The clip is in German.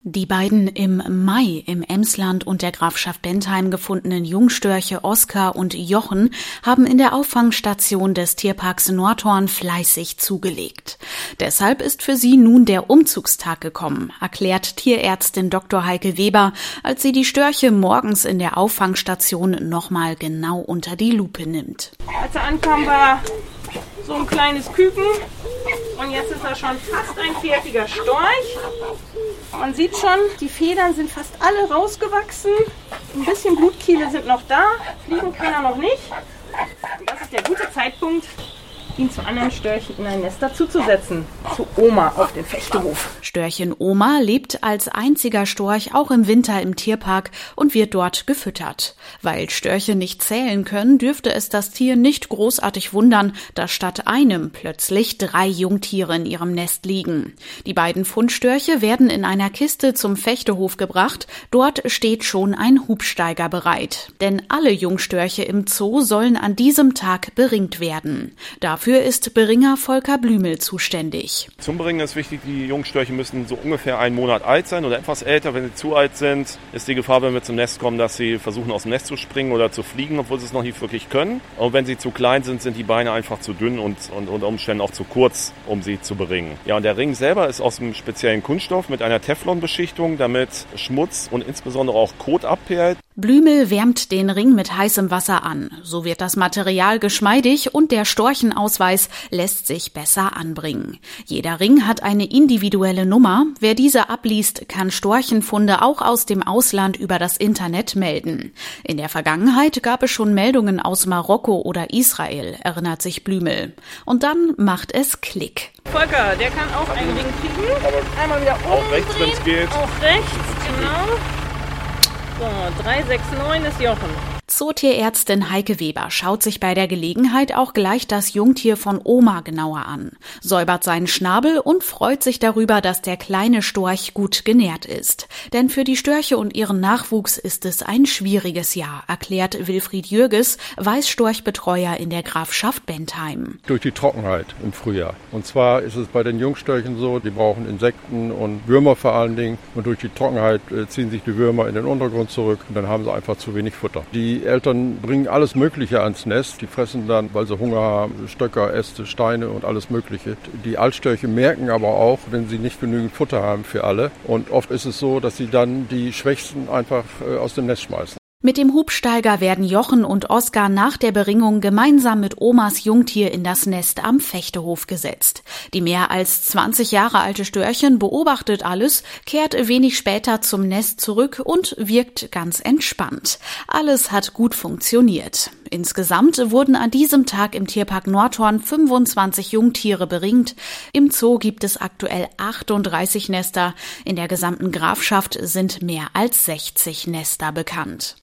Die beiden im Mai im Emsland und der Grafschaft Bentheim gefundenen Jungstörche Oskar und Jochen haben in der Auffangstation des Tierparks Nordhorn fleißig zugelegt. Deshalb ist für sie nun der Umzugstag gekommen, erklärt Tierärztin Dr. Heike Weber, als sie die Störche morgens in der Auffangstation nochmal genau unter die Lupe nimmt. Als er ankam, war so ein kleines Küken und jetzt ist er schon fast ein fertiger Storch. Man sieht schon, die Federn sind fast alle rausgewachsen. Ein bisschen Blutkiele sind noch da, fliegen kann er noch nicht. Und das ist der gute Zeitpunkt, ihn zu anderen Störchen in ein Nest dazuzusetzen. Zu Oma auf den Fechtehof. Störchen Oma lebt als einziger Storch auch im Winter im Tierpark und wird dort gefüttert. Weil Störche nicht zählen können, dürfte es das Tier nicht großartig wundern, dass statt einem plötzlich 3 Jungtiere in ihrem Nest liegen. Die beiden Fundstörche werden in einer Kiste zum Fechtehof gebracht. Dort steht schon ein Hubsteiger bereit. Denn alle Jungstörche im Zoo sollen an diesem Tag beringt werden. Dafür ist Beringer Volker Blümel zuständig. Zum Beringen ist wichtig, die Jungstörche müssen so ungefähr 1 Monat alt sein oder etwas älter. Wenn sie zu alt sind, ist die Gefahr, wenn wir zum Nest kommen, dass sie versuchen, aus dem Nest zu springen oder zu fliegen, obwohl sie es noch nicht wirklich können. Und wenn sie zu klein sind, sind die Beine einfach zu dünn und unter Umständen auch zu kurz, um sie zu beringen. Ja, und der Ring selber ist aus einem speziellen Kunststoff mit einer Teflonbeschichtung, damit Schmutz und insbesondere auch Kot abperlt. Blümel wärmt den Ring mit heißem Wasser an. So wird das Material geschmeidig und der Storchenausweis lässt sich besser anbringen. Jeder Ring hat eine individuelle Nummer. Wer diese abliest, kann Storchenfunde auch aus dem Ausland über das Internet melden. In der Vergangenheit gab es schon Meldungen aus Marokko oder Israel, erinnert sich Blümel. Und dann macht es Klick. Volker, der kann auch einen Ring kriegen. Einmal wieder umdrehen. Auch rechts, wenn es geht. Auch rechts, genau. So, 369 ist Jochen. Zootierärztin Heike Weber schaut sich bei der Gelegenheit auch gleich das Jungtier von Oma genauer an, säubert seinen Schnabel und freut sich darüber, dass der kleine Storch gut genährt ist. Denn für die Störche und ihren Nachwuchs ist es ein schwieriges Jahr, erklärt Wilfried Jürges, Weißstorchbetreuer in der Grafschaft Bentheim. Durch die Trockenheit im Frühjahr. Und zwar ist es bei den Jungstörchen so, die brauchen Insekten und Würmer vor allen Dingen. Und durch die Trockenheit ziehen sich die Würmer in den Untergrund zurück und dann haben sie einfach zu wenig Futter. Die Eltern bringen alles Mögliche ans Nest. Die fressen dann, weil sie Hunger haben, Stöcker, Äste, Steine und alles Mögliche. Die Altstörche merken aber auch, wenn sie nicht genügend Futter haben für alle. Und oft ist es so, dass sie dann die Schwächsten einfach aus dem Nest schmeißen. Mit dem Hubsteiger werden Jochen und Oskar nach der Beringung gemeinsam mit Omas Jungtier in das Nest am Fechtehof gesetzt. Die mehr als 20 Jahre alte Störchen beobachtet alles, kehrt wenig später zum Nest zurück und wirkt ganz entspannt. Alles hat gut funktioniert. Insgesamt wurden an diesem Tag im Tierpark Nordhorn 25 Jungtiere beringt. Im Zoo gibt es aktuell 38 Nester. In der gesamten Grafschaft sind mehr als 60 Nester bekannt.